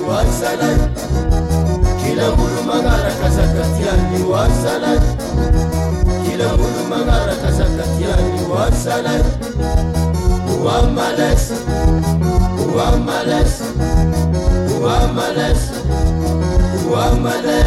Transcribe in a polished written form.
wasalai kila mulu mangara kasakatiani wasalai kila mulu mangara kasakatiani wasalai wamales wamales wamales wamales